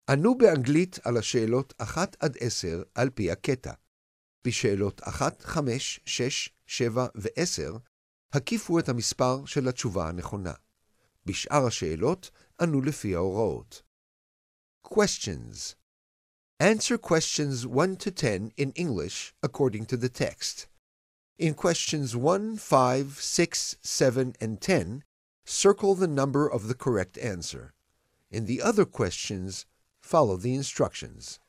ענו באנגלית על השאלות 1 עד 10 על פי הקטע. בשאלות 1, 5, 6, 7 ו-10 הקיפו את המספר של התשובה הנכונה. בשאר השאלות ענו לפי ההוראות. Questions. Answer questions 1 to 10 in English according to the text. In questions 1, 5, 6, 7, and 10, circle the number of the correct answer. In the other questions, follow the instructions.